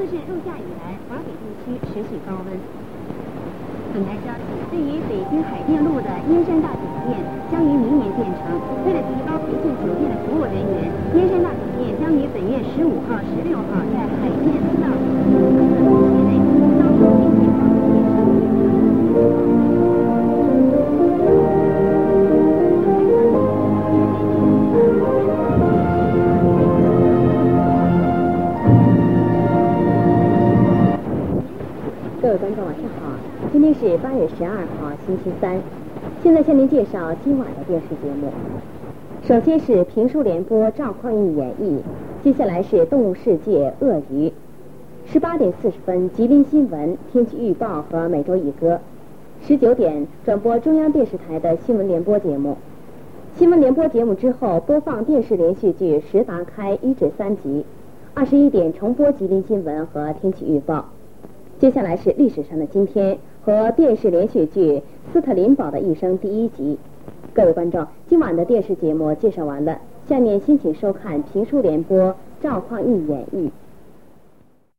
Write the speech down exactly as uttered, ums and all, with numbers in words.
自是入夏以来，华北地区持续高温。本台消息，对于北京海淀路的燕山大酒店将于明年建成，为了提高培训酒店的服务人员，燕山大酒店将于本月十五号、十六号在海淀四道口期内招收培训方面建设。 各位观众晚上好，今天是八月十二号星期三，现在向您介绍今晚的电视节目。首先是评书联播赵匡胤演绎，接下来是动物世界鳄鱼。十八点四十分吉林新闻、天气预报和每周一歌。十九点转播中央电视台的新闻联播节目。新闻联播节目之后播放电视连续剧《十达开》一至三集。二十一点重播吉林新闻和天气预报。接下来是历史上的今天和电视连续剧《斯特林堡的一生》第一集。各位观众，今晚的电视节目介绍完了，下面先请收看评书联播赵匡胤演绎。